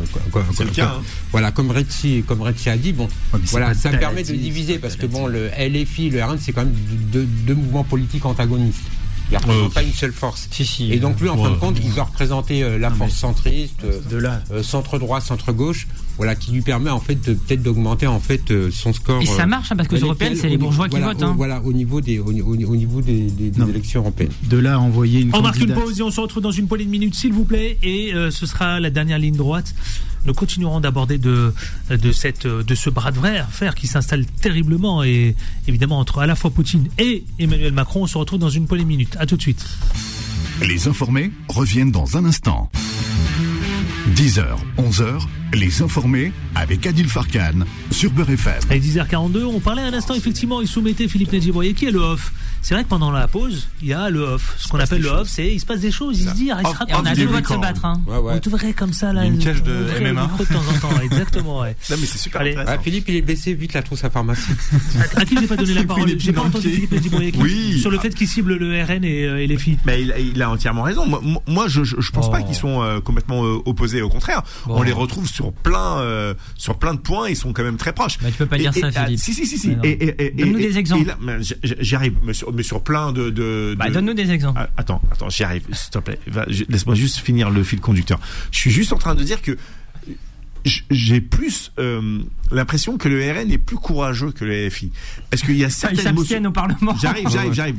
Retzi a dit. Bon, ça permet de diviser, parce que le LFI, le RN, c'est quand même deux mouvements politiques antagonistes. Il ne représente pas une seule force. Si. Et donc lui, en fin de compte, il doit représenter la force centriste, centre-droit, centre-gauche, voilà, qui lui permet en fait peut-être d'augmenter en fait son score. Et ça marche, parce que les européennes, c'est les bourgeois qui votent. Voilà, au niveau des élections européennes. De là à envoyer une. On marque une pause et on se retrouve dans une poignée de minutes, s'il vous plaît, et ce sera la dernière ligne droite. Nous continuerons d'aborder de ce bras de fer qui s'installe terriblement, et évidemment entre à la fois Poutine et Emmanuel Macron. On se retrouve dans une poignée de minutes. À tout de suite. Les informés reviennent dans un instant. 10h, 11h, les informés avec Adil Farkan sur Beurre FM. À 10h42, on parlait un instant, effectivement, il soumettait Philippe Nedjiboye qui est le off. C'est vrai que pendant la pause, il y a le off. Ce qu'on appelle le off, c'est il se passe des choses, il se dit, on a deux droits de se battre. On devrait comme ça, là. Une cage de MMA. De temps en temps, exactement, ouais. Non, mais c'est super Allez. intéressant. Philippe, il est blessé, vite la trousse à pharmacie. À qui j'ai pas donné la parole? J'ai pas entendu Philippe Nedjiboye sur le fait qu'il cible le RN et les filles. Mais il a entièrement raison. Moi, je pense pas qu'ils sont complètement opposés. Au contraire, on les retrouve sur plein de points. Ils sont quand même très proches. Mais tu peux pas dire ça, Philippe. Si. Donne-nous des exemples. J'y arrive, mais sur plein de. Donne-nous des exemples. Attends, j'y arrive, s'il te plaît. Laisse-moi juste finir le fil conducteur. Je suis juste en train de dire que j'ai plus l'impression que le RN est plus courageux que le LFI. Parce qu'il y a certaines ils s'abstiennent au Parlement. J'arrive,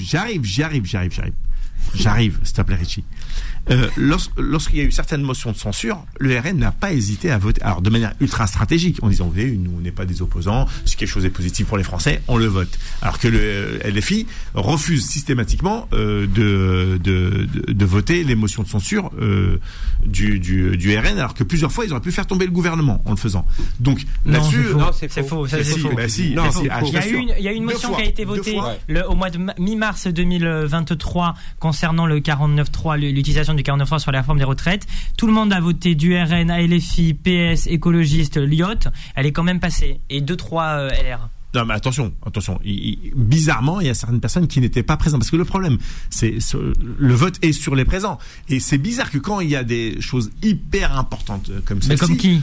s'il te plaît, Richie. Lorsqu'il y a eu certaines motions de censure, le RN n'a pas hésité à voter. Alors, de manière ultra stratégique, en disant, vous voyez, nous, on n'est pas des opposants, si quelque chose est positif pour les Français, on le vote. Alors que le LFI refuse systématiquement de voter les motions de censure du RN, alors que plusieurs fois, ils auraient pu faire tomber le gouvernement en le faisant. Donc, là-dessus... Non, c'est faux. C'est faux. Il y a une motion qui a été votée au mois de mi-mars 2023 concernant le 49.3, l'utilisation du 49.3 sur la réforme des retraites. Tout le monde a voté du RN, ALFI, PS, écologiste, Lyot. Elle est quand même passée. Et 2-3 LR. Non, mais attention. Bizarrement, il y a certaines personnes qui n'étaient pas présentes. Parce que le problème, c'est le vote est sur les présents. Et c'est bizarre que quand il y a des choses hyper importantes comme celle-ci... Mais comme qui?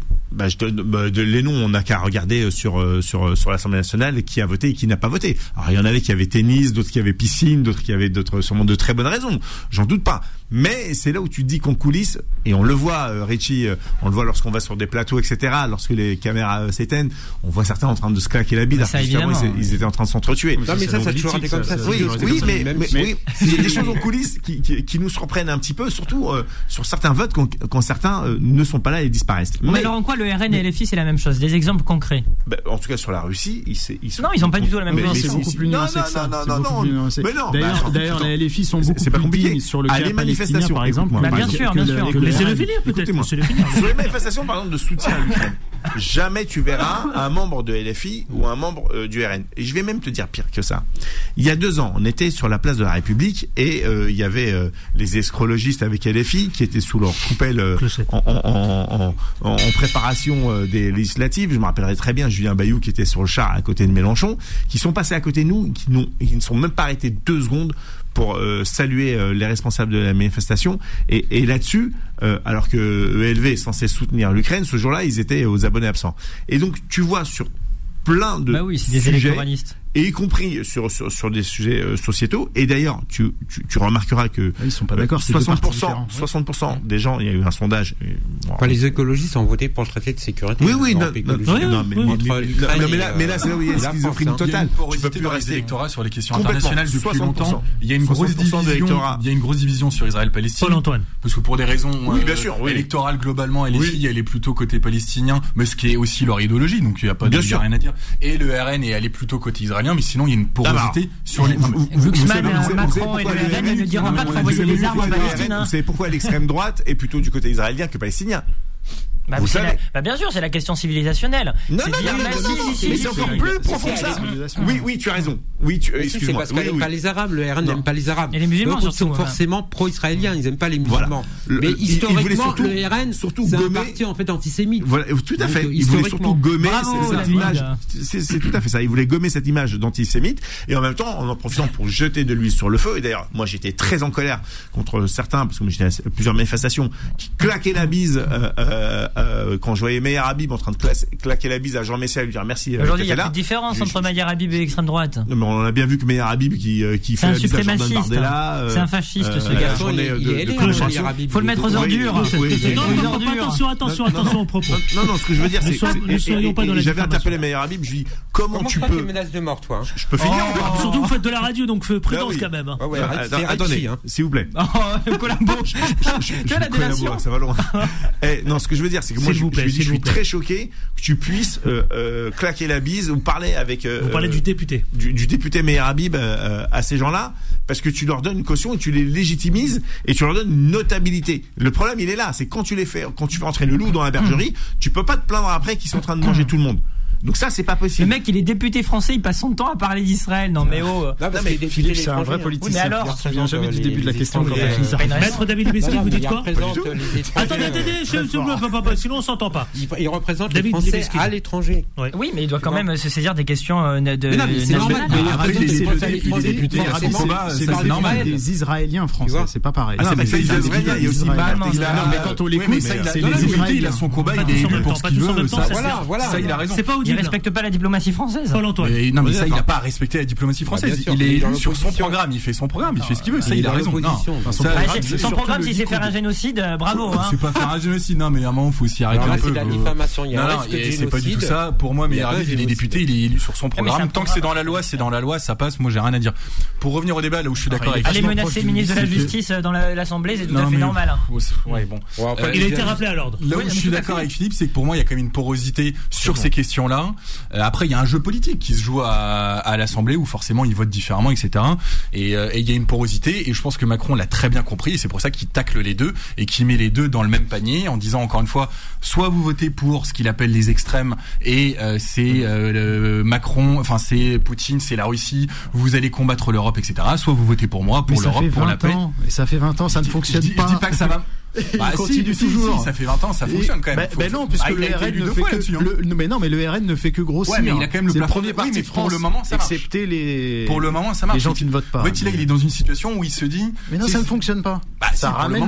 Les noms, on n'a qu'à regarder sur l'Assemblée nationale qui a voté et qui n'a pas voté. Alors, il y en avait qui avaient tennis, d'autres qui avaient piscine, d'autres qui avaient sûrement de très bonnes raisons. J'en doute pas. Mais c'est là où tu te dis qu'en coulisses, et on le voit, Richie, on le voit lorsqu'on va sur des plateaux, etc., lorsque les caméras s'éteignent, on voit certains en train de se claquer la bide, alors justement, ils étaient en train de s'entretuer. Non, mais ça a toujours été comme ça. Oui, mais il y a des choses en coulisses qui nous surprennent un petit peu, surtout sur certains votes quand certains ne sont pas là et disparaissent. Mais alors en quoi le RN et LFI c'est la même chose? Des exemples concrets? En tout cas sur la Russie, non, ils n'ont pas du tout la même chose. C'est beaucoup plus nuancé que ça. Non. D'ailleurs, les LFI sont beaucoup plus dignes sur le cas palestinien, par exemple. Bien sûr. Laissez-le finir, peut-être. Sur les manifestations, par exemple, de soutien à l'Ukraine, jamais tu verras un membre de LFI ou un membre du RN. Et je vais même te dire pire que ça. Il y a 2 ans, on était sur la place de la République et il y avait les escrologistes avec LFI qui étaient sous leur coupelle en préparation des législatives. Je me rappellerai très bien Julien Bayou qui était sur le char à côté de Mélenchon, qui sont passés à côté de nous, qui ne sont même pas arrêtés 2 secondes pour saluer les responsables de la manifestation. Et là-dessus, alors que ELV est censé soutenir l'Ukraine, ce jour-là, ils étaient aux abonnés absents. Et donc, tu vois sur plein de c'est des sujets, électoralistes. et y compris sur des sujets sociétaux. Et d'ailleurs, tu remarqueras que ils sont pas d'accord. 60% des gens, il y a eu un sondage. Les écologistes ont voté pour le traité de sécurité. Oui, mais là, c'est là où il y a une schizophrénie totale. Tu peux plus rester électorat sur les questions internationales depuis longtemps. Il y a une grosse division sur Israël-Palestine. Paul-Antoine. Parce que pour des raisons électorales globalement, elle est plutôt côté palestinien, mais ce qui est aussi leur idéologie, donc il n'y a pas rien à dire. Et le RN est allé plutôt côté israélien, mais sinon il y a une porosité sur les... Glucksmann, Macron et le RN ne diront pas de renvoyer des armes en Palestine. Vous savez pourquoi l'extrême droite est plutôt du côté israélien que palestinien? Vous savez. Bien sûr, c'est la question civilisationnelle. Non, mais c'est encore plus profond que ça. Oui, tu as raison. C'est parce qu'elle n'aime pas les Arabes. Le RN n'aime pas les Arabes. Et les musulmans surtout. Ils sont forcément pro-israéliens. Ils n'aiment pas les musulmans. Mais historiquement, le RN, c'est un parti en fait antisémite. Voilà, tout à fait. Ils voulaient surtout gommer cette image. C'est tout à fait ça. Ils voulaient gommer cette image d'antisémite et en même temps en profitant pour jeter de l'huile sur le feu. Et d'ailleurs, moi, j'étais très en colère contre certains parce que j'étais à plusieurs manifestations qui claquaient la bise quand je voyais Meyer Habib en train de claquer la bise à Jean Messia et lui dire merci. Aujourd'hui, il y a plus de différence entre Meyer Habib et l'extrême droite. Non, mais on a bien vu que Meyer Habib qui fait la bise à Jordan Bardella. C'est un fasciste, ce gars. Faut le mettre aux ordures. Attention aux propos. Non, ce que je veux dire, c'est ne soyons pas dans la j'avais interpellé Meyer Habib, je lui dis comment tu peux. Menace de mort, toi. Je peux finir. Surtout vous faites de la radio, donc prudence quand même. Attendez, s'il vous plaît. Colombo. La délation. Ça va loin. Non, ce que je veux dire, c'est que moi, je suis très choqué que tu puisses claquer la bise ou parler avec. Vous parlez du député. Du député Meyer Habib à ces gens-là, parce que tu leur donnes une caution et tu les légitimises et tu leur donnes une notabilité. Le problème, il est là, c'est quand tu fais entrer le loup dans la bergerie, tu peux pas te plaindre après qu'ils sont en train de manger tout le monde. Donc ça, c'est pas possible. Le mec, il est député français, il passe son temps à parler d'Israël. Non mais Philippe, c'est un vrai politicien. Mais alors, ça vient jamais du début de la question. Maître David Libeski, vous dites quoi? Attendez, sinon on s'entend pas. Il représente les Français à l'étranger. Oui, mais il doit quand même se saisir des questions de. C'est normal. C'est normal. Des Israéliens français, c'est pas pareil. Ah, mais c'est les Israéliens, il y a aussi Malte. Non, mais quand on l'écoute, c'est les Israéliens. Il a son combat, il est élu pour ce qu'il veut. Voilà, ça, il a raison. Il respecte pas la diplomatie française. Paul-Antoine. Non, mais ça, il n'a pas à respecter la diplomatie française. Il est élu sur son programme. Il fait son programme. Il fait ce qu'il veut. Ça, il a raison. Son programme, si c'est faire un génocide, bravo. C'est pas faire un génocide. Non, mais à un moment, il faut aussi arrêter un peu. C'est la diffamation. Non, c'est pas du tout ça. Pour moi, Meyer Habib, il est député, il est élu sur son programme. Tant que c'est dans la loi, c'est dans la loi, ça passe. Moi, j'ai rien à dire. Pour revenir au débat, là où je suis d'accord avec. Aller menacer le ministre de la Justice dans l'Assemblée, c'est tout à fait normal. Ouais, bon. Il a été rappelé à l'ordre. Là où je suis d'accord avec Philippe, c'est que pour moi, il y a quand même une porosité sur ces questions-là. Après, il y a un jeu politique qui se joue à l'Assemblée où forcément ils votent différemment, etc. Et il y a une porosité. Et je pense que Macron l'a très bien compris. Et c'est pour ça qu'il tacle les deux et qu'il met les deux dans le même panier en disant encore une fois, soit vous votez pour ce qu'il appelle les extrêmes et c'est Macron, enfin c'est Poutine, c'est la Russie. Vous allez combattre l'Europe, etc. Soit vous votez pour moi, pour l'Europe, pour la paix. Et ça fait 20 ans, ça ne fonctionne pas. Je dis pas que ça va. Continue toujours. Ça fait 20 ans, ça fonctionne quand même. Mais non, puisque le RN ne fait que mais non, mais le RN ne fait que grossir. Ouais, mais il a quand même le premier parti de France. Pour le moment, ça marche. Excepté les. Pour le moment, ça marche. Les gens qui ne votent pas. En fait, il est dans une situation où il se dit. Mais non, ça ne fonctionne pas. Ça ramène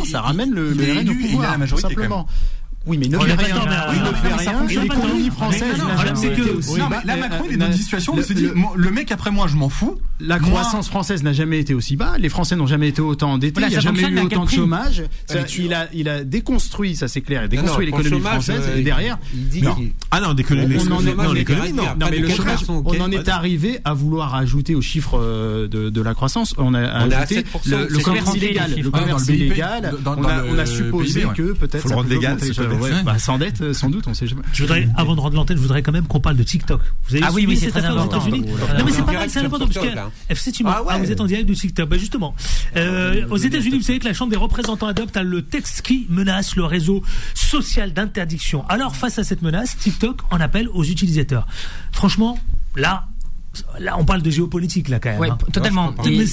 le RN au pouvoir. Simplement. Oui, mais ne fait rien. L'économie française n'a jamais été aussi. Non, mais là, Macron, il est dans une situation où il se dit, le mec après moi, je m'en fous. La croissance française n'a jamais été aussi bas. Les Français n'ont jamais été autant endettés. Il n'y a jamais eu autant de chômage. Il a déconstruit, ça c'est clair, il a déconstruit l'économie française. Et derrière, ah non, l'économie, non. Non, mais le chômage, on en est arrivé à vouloir ajouter aux chiffres de la croissance. On a ajouté le commerce illégal. Le commerce illégal. On a supposé que peut-être faut le rendre légal. Sans dette, sans doute, on sait jamais. Je voudrais, avant de rendre l'antenne, je voudrais quand même qu'on parle de TikTok. Vous avez suivi cette affaire aux États-Unis? Non, mais c'est pas mal, c'est important parce que FC vous êtes en direct de TikTok. Bah justement, aux États-Unis, vous savez que la Chambre des représentants adopte le texte qui menace le réseau social d'interdiction. Alors, face à cette menace, TikTok en appelle aux utilisateurs. Franchement, là, on parle de géopolitique là quand même. Ouais, totalement. Si.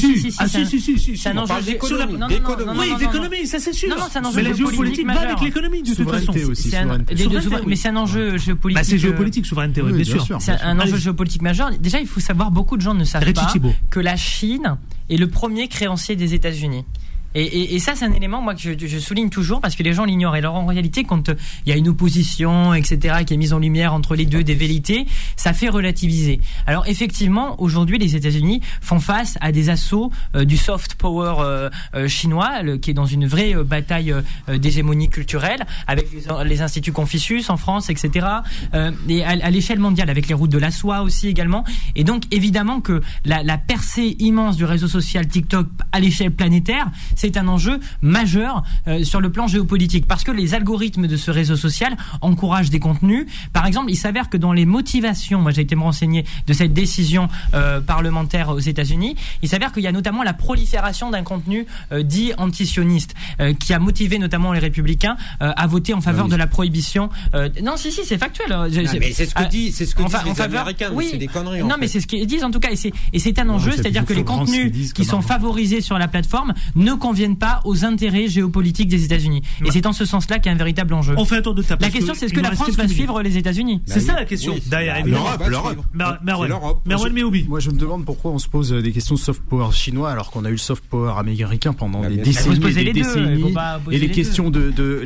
C'est un enjeu d'économie. Oui, d'économie, ça c'est sûr. Non, c'est un enjeu mais la géopolitique va avec l'économie de toute façon. Mais c'est un enjeu géopolitique. Bah c'est géopolitique, souveraineté, bien sûr. C'est un enjeu géopolitique majeur. Déjà, il faut savoir, beaucoup de gens ne savent pas que la Chine est le premier créancier des États-Unis. Et ça, c'est un élément, moi, que je souligne toujours parce que les gens l'ignorent. Et alors, en réalité, quand il y a une opposition, etc., qui est mise en lumière entre les deux, des velléités, ça fait relativiser. Alors, effectivement, aujourd'hui, les États-Unis font face à des assauts du soft power chinois, qui est dans une vraie bataille d'hégémonie culturelle, avec les instituts Confucius en France, etc., et à l'échelle mondiale, avec les routes de la soie aussi également. Et donc, évidemment que la percée immense du réseau social TikTok à l'échelle planétaire, c'est un enjeu majeur sur le plan géopolitique parce que les algorithmes de ce réseau social encouragent des contenus. Par exemple, il s'avère que dans les motivations, moi j'ai été me renseigner de cette décision parlementaire aux États-Unis, il s'avère qu'il y a notamment la prolifération d'un contenu dit antisioniste qui a motivé notamment les républicains à voter en faveur de la prohibition. Non, si, c'est factuel. Mais c'est ce que disent les Américains. Oui, c'est des conneries. Non, mais c'est ce qu'ils disent en tout cas, et c'est un enjeu, c'est-à-dire que les contenus qui sont favorisés sur la plateforme ne conviennent conviennent pas aux intérêts géopolitiques des États-Unis. Et c'est dans ce sens-là qu'il y a un véritable enjeu. On fait un tour de table. La question, c'est est-ce que la France va suivre les États-Unis? C'est ça la question. Derrière, évidemment. L'Europe. Merwan Méhoubi. Moi, je me demande pourquoi on se pose des questions de soft power chinois alors qu'on a eu le soft power américain pendant des décennies et des décennies. Et les questions de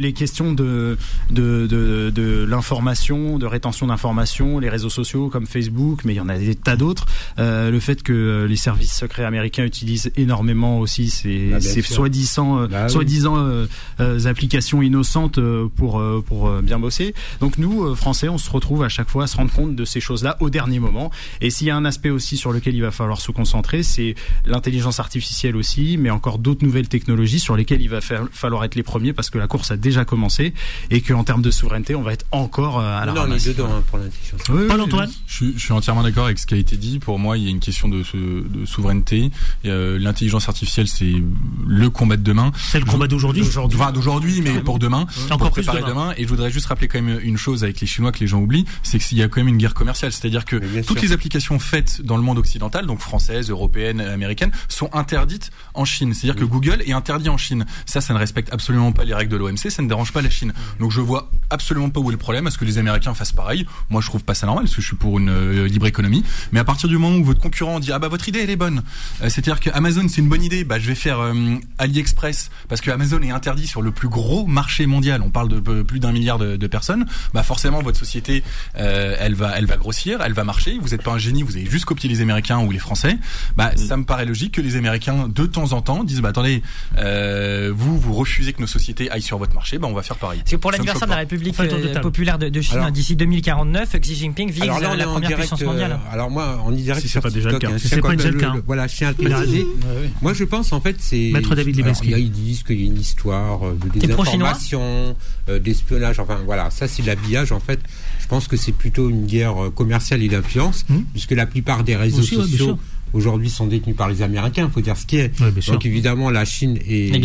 l'information, de rétention d'informations, les réseaux sociaux comme Facebook, mais il y en a des tas d'autres. Le fait que les services secrets américains utilisent énormément aussi ces soi-disant applications innocentes pour bien bosser. Donc nous, Français, on se retrouve à chaque fois à se rendre compte de ces choses-là au dernier moment. Et s'il y a un aspect aussi sur lequel il va falloir se concentrer, c'est l'intelligence artificielle aussi, mais encore d'autres nouvelles technologies sur lesquelles il va falloir être les premiers parce que la course a déjà commencé et qu'en termes de souveraineté, on va être encore à la ramasse. On est dedans pour l'intelligence. Paul-Antoine. Je suis entièrement d'accord avec ce qui a été dit. Pour moi, il y a une question de souveraineté. L'intelligence artificielle, c'est le combat de demain. C'est le combat d'aujourd'hui. D'aujourd'hui, mais pour demain. Encore plus demain. Et je voudrais juste rappeler quand même une chose avec les Chinois que les gens oublient, c'est qu'il y a quand même une guerre commerciale. C'est-à-dire que toutes les applications faites dans le monde occidental, donc françaises, européennes, américaines, sont interdites en Chine. C'est-à-dire que Google est interdit en Chine. Ça ne respecte absolument pas les règles de l'OMC, ça ne dérange pas la Chine. Donc je vois absolument pas où est le problème. Est-ce que les Américains fassent pareil? Moi, je trouve pas ça normal parce que je suis pour une libre économie. Mais à partir du moment où votre concurrent dit votre idée elle est bonne, c'est-à-dire que Amazon c'est une bonne idée, je vais faire AliExpress parce que Amazon est interdit sur le plus gros marché mondial. On parle de plus d'1 milliard de personnes. Forcément votre société elle va grossir, elle va marcher. Vous n'êtes pas un génie, vous avez juste copié les Américains ou les Français. Ça me paraît logique que les Américains de temps en temps disent attendez, vous refusez que nos sociétés aillent sur votre marché, on va faire pareil. C'est pour l'anniversaire de la République populaire de Chine d'ici 2049, Xi Jinping vise la première puissance mondiale. Alors moi, on y dirait si c'est pas déjà le cas. Si c'est pas déjà le cas. Voilà, je tiens à le préciser. Moi, je pense en fait c'est. Maître David Libeski. Ils disent qu'il y a une histoire de désinformation, d'espionnage. Enfin voilà, ça c'est de l'habillage en fait. Je pense que c'est plutôt une guerre commerciale et d'influence, puisque la plupart des réseaux sociaux aujourd'hui sont détenus par les Américains, il faut dire ce qui est. Donc évidemment, la Chine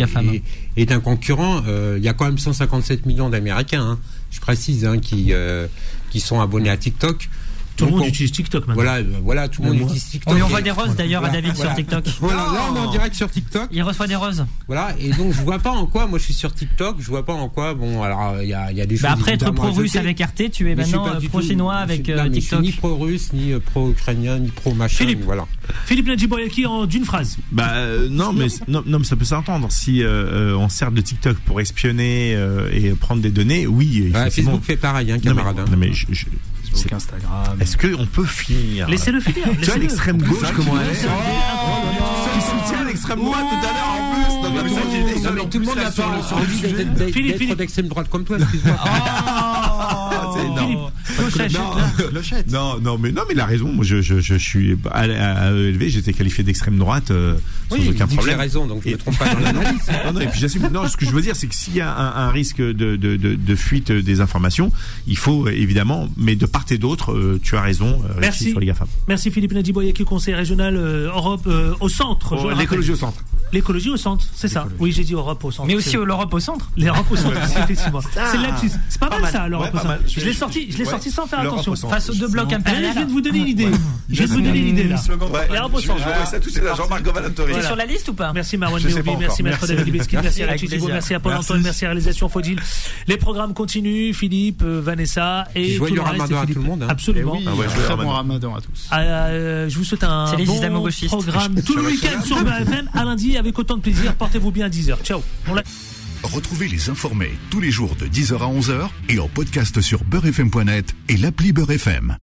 est un concurrent. Il y a quand même 157 millions d'Américains, je précise, qui sont abonnés à TikTok. Tout le monde utilise TikTok maintenant. Voilà, tout le monde utilise TikTok. On envoie des roses d'ailleurs à David sur TikTok. Voilà, là on est en direct sur TikTok. Il reçoit des roses. Voilà, et donc je vois pas en quoi, moi je suis sur TikTok, je vois pas en quoi, alors il y a des choses. Après être pro-russe avec RT, tu es maintenant pro-chinois avec TikTok. Je suis ni pro-russe, ni pro-ukrainien, ni pro-machin. Philippe, voilà. Philippe Nadjiboyaki d'une phrase. Non, mais ça peut s'entendre. Si on sert de TikTok pour espionner et prendre des données, oui. Facebook fait pareil, camarade. Non mais Facebook, Instagram. Est-ce qu'on peut finir? Laissez-le finir. Tu vois l'extrême gauche comment elle est? Qui soutient l'extrême droite tout à l'heure en plus. Non mais tout le monde n'a pas envie d'être d'extrême droite comme toi. Non, mais il a raison. Moi, je suis à ELV, j'étais qualifié d'extrême droite sans aucun problème. J'ai raison, donc je ne me trompe pas dans l'analyse. Non, et puis j'assume. Non, ce que je veux dire, c'est que s'il y a un risque de fuite des informations, il faut évidemment, mais de part et d'autre, tu as raison. Merci sur les GAFAM. Merci Philippe Nadjiboyaki, conseiller régional Europe au centre. L'écologie au centre. L'écologie au centre, c'est ça. Oui, j'ai dit Europe au centre. Mais aussi l'Europe au centre. L'Europe au centre, effectivement. C'est le lapsus. C'est pas mal ça, l'Europe au centre. Je l'ai sorti sans faire attention. Face aux deux blocs impériaux. Je viens de vous donner l'idée. Je viens de vous donner l'idée là. L'Europe au centre. Je vois ça tout de suite à Jean-Marc Govalantori. C'est sur la liste ou pas? Merci Marwan Méhoubi, merci Maître David Libeski, merci à Alexis Thibault, merci à Paul-Antoine, merci à Réalisation Faudil. Les programmes continuent. Philippe, Vanessa et tout le reste. Ramadan à tout le monde. Absolument. Très bon Ramadan à tous. Je vous souhaite un bon programme tout le week-end sur BFM. À lundi avec autant de plaisir. Portez-vous bien à 10h. Ciao. Retrouvez les informés tous les jours de 10h à 11h et en podcast sur beurrefm.net et l'appli Beurrefm.